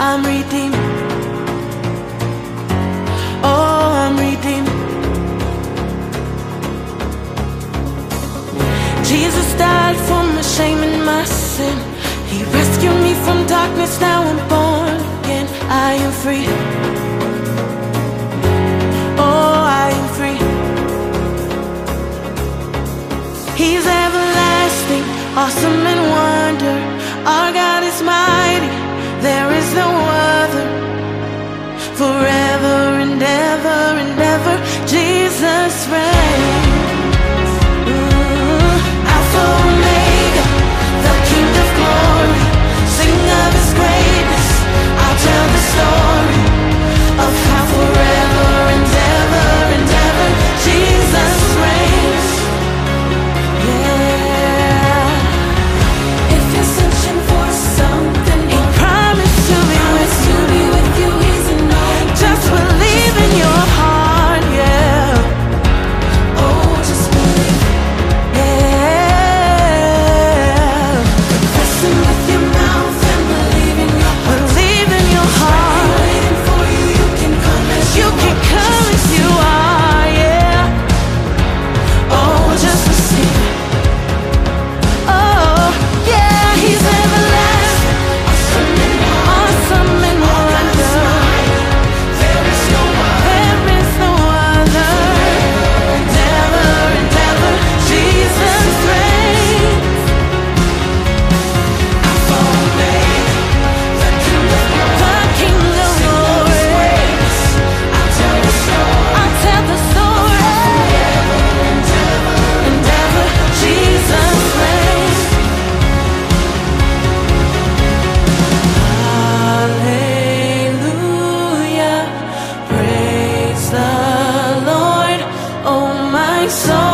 I'm redeemed. Oh, I'm redeemed. Jesus died for my shame and my sin. He rescued me from darkness, now I'm born again. I am free. Oh, I am free. He's everlasting, awesome and wonder. Our God is mighty, there is no other. Forever and ever and ever, Jesus reigns. Alpha Omega, the King of glory. Sing of His greatness, I'll tell the story of how forever and ever and ever Jesus reigns. Yeah. If you're searching for something, He promised to be with you. He's enough. Just believe in your heart, yeah. Oh, just believe. Yeah. Confess Him with your mouth and believe in your heart. Believe in your heart. He's waiting for you. You can come as you are, yeah. Oh, just receive. Oh, yeah. He's everlasting, awesome and wonder. There is no other. Never and ever, Jesus reigns. Alpha Omega, the King of glory. I'll tell the story. And ever, Jesus reigns. Hallelujah, praise the Lord, oh my soul.